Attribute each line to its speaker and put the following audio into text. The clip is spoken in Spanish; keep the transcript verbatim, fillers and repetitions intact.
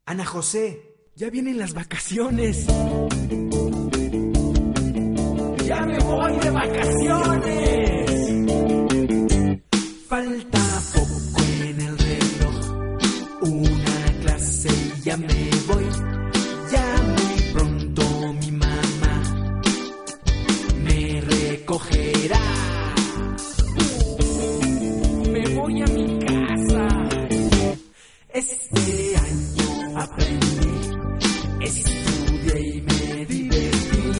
Speaker 1: Ana José, ya vienen las vacaciones. ¡Ya me voy de vacaciones!